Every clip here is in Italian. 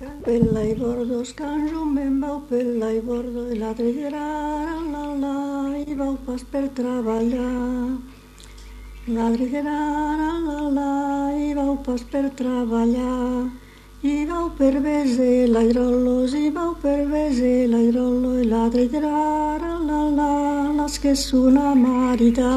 Pella i bordo, scanjum ben bau pella i bordo, i ladri diran la la, i bau pas per treballar. Ladri diran la la, i bau pas per treballar. I bau per bese l'airollos, i bau per bese l'airollo, i ladri diran la la, las che suna marida.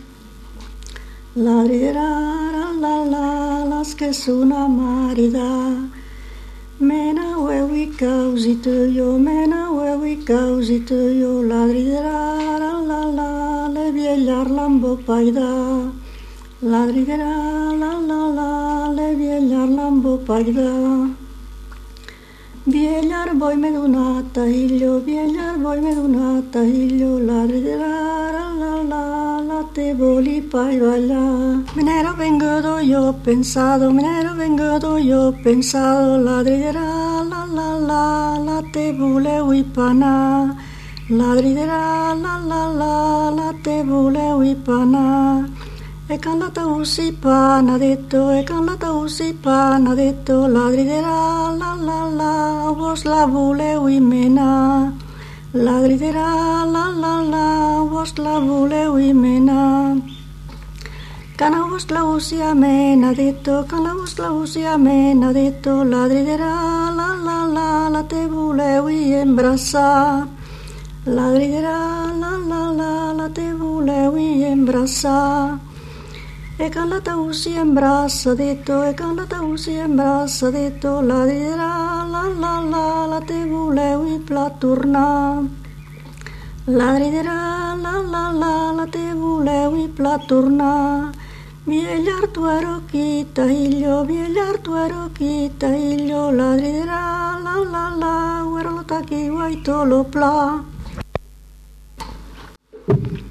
Ladri diran la la, las che suna marida. Mena wewi causito io, mena wewi causito io, ladri la la, le viegliar lambo paida. Ladri la la, le viegliar lambo paida. Viegliar voi medunata higlio, viegliar voi medunata higlio, ladri la te voli pai balla. Menero vengo yo pensado, menero vengo yo pensado, ladri la te vole uipana. Ladri la te vole uipana. E cantata usi pana detto, e cantata usi pana detto, ladri la vos la vole uimena. Ladri la vos la vole uimena. Cana vos la usi amena detto, cana vos la usi amena detto, ladri la te vole ui embrassa. Ladri la te vole ui embrassa. E cantata usi embrassa detto, e cantata usi embrassa detto, ladri la te vole ui platurna. Ladri la te vole ui platurna. Viegliar tuero chita higlio, viegliar tuero chita higlio, ladri la, uero lo taki guaito lo pla.